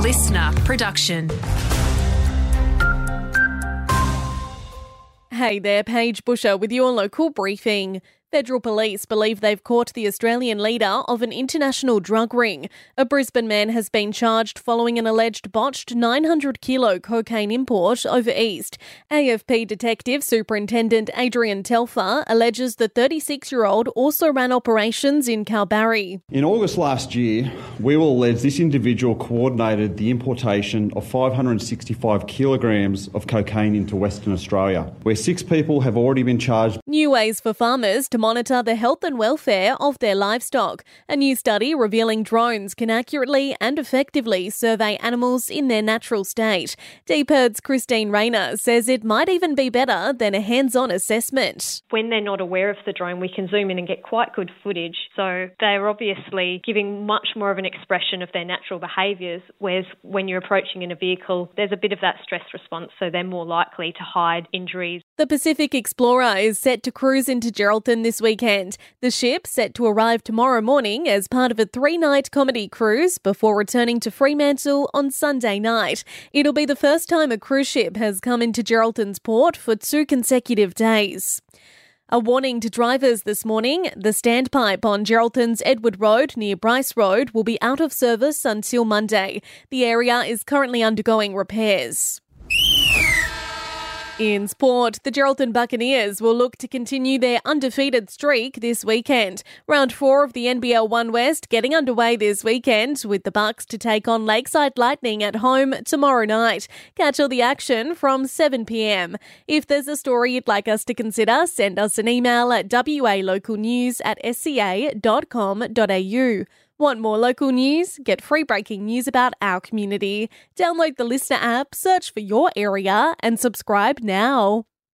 listener production. Hey there, Paige Busher with your local briefing. Federal police believe they've caught the Australian leader of an international drug ring. A Brisbane man has been charged following an alleged botched 900-kilo cocaine import over east. AFP Detective Superintendent Adrian Telfer alleges the 36-year-old also ran operations in Kalbarri. In August last year, we will allege this individual coordinated the importation of 565 kilograms of cocaine into Western Australia, where 6 people have already been charged. New ways for farmers to monitor the health and welfare of their livestock. A new study revealing drones can accurately and effectively survey animals in their natural state. Deep Earth's Christine Rayner says it might even be better than a hands-on assessment. When they're not aware of the drone, we can zoom in and get quite good footage. So they're obviously giving much more of an expression of their natural behaviours, whereas when you're approaching in a vehicle, there's a bit of that stress response, so they're more likely to hide injuries. The Pacific Explorer is set to cruise into Geraldton this weekend. The ship set to arrive tomorrow morning as part of a 3-night comedy cruise before returning to Fremantle on Sunday night. It'll be the first time a cruise ship has come into Geraldton's port for 2 consecutive days. A warning to drivers this morning. The standpipe on Geraldton's Edward Road near Bryce Road will be out of service until Monday. The area is currently undergoing repairs. In sport, the Geraldton Buccaneers will look to continue their undefeated streak this weekend. Round 4 of the NBL 1 West getting underway this weekend with the Bucks to take on Lakeside Lightning at home tomorrow night. Catch all the action from 7 p.m. If there's a story you'd like us to consider, send us an email at walocalnews@sca.com.au. Want more local news? Get free breaking news about our community. Download the Listener app, search for your area and subscribe now.